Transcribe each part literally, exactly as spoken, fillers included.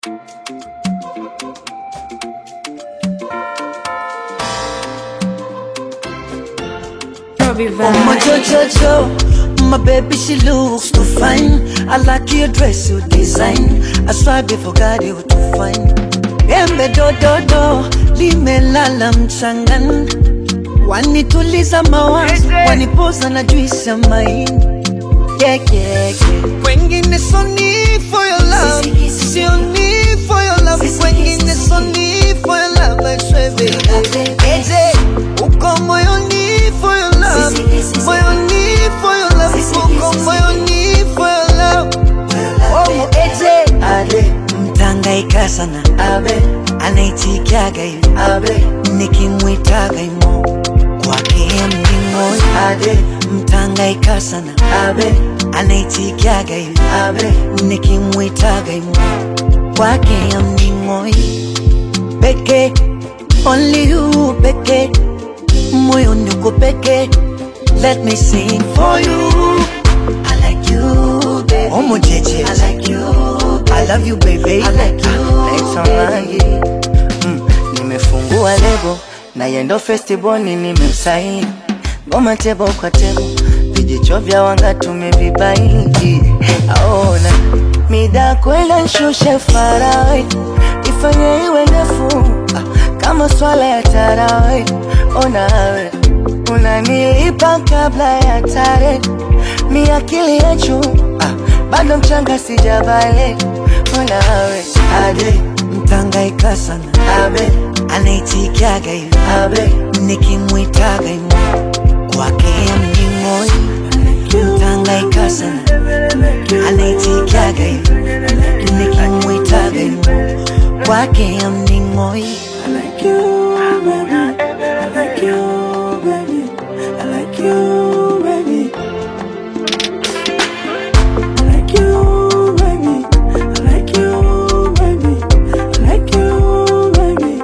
Oh my jo-jo-jo, my baby she looks too fine. I like your dress, your design. I swear before God you too fine. Embe do do do, limelala mchangani. Wanituliza mawazo, wanipoza na juisi ya maini. Yeah, yeah, yeah. Wengine so need for your love, see you need for your love. Wengine so need for your love, I swear baby. Eje, uko moyoni for your love, moyoni for your love. Uko moyoni for your love. Oh, eje, ade, mtangaika sana, abe, anaitikiaga hivi, abe, nikimwitaga imo, kwake mnimoi, ade, mtangaika sana, abe, anaitikiaga hivi, abe, nikimwitaga imo, kwake mnimoi. Peke, only you peke, moyo niko peke. Let me sing for you. I like you, baby. Oh my jeje, I like you, baby. I love you, baby. I like you. Let's on mm, nimefungua lebo na yendo festival nimemsaini. Ngoma tebo kwa tebo, vijicho vya wanga tumevibaini. Aona mida kwenda nshushe faraway, ifanye iwe ndefu kama swala ya tarawih. Ona we unanilipa kabla ya tarehe, mi akili ya juu ah, bado mchanga sijabale. Ona we ade, mtangaika sana, abe, anaitikiaga hivi, abe, nikimwitaga imo, kwake mnimoi. Mtangaika sana, anaitikiaga hivi, nikimwitaga imo, kwake mnimoi. I like you, baby. I like you, baby. I like you, baby. I like you, baby. I like you, baby. I like you, baby.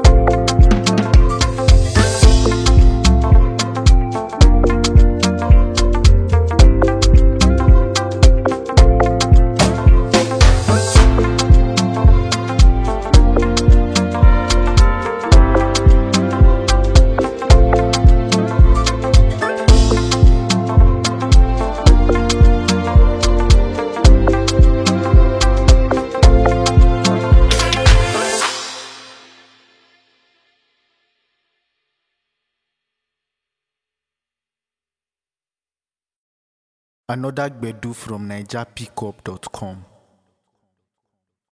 Another Gbedu from Niger Pickup dot com.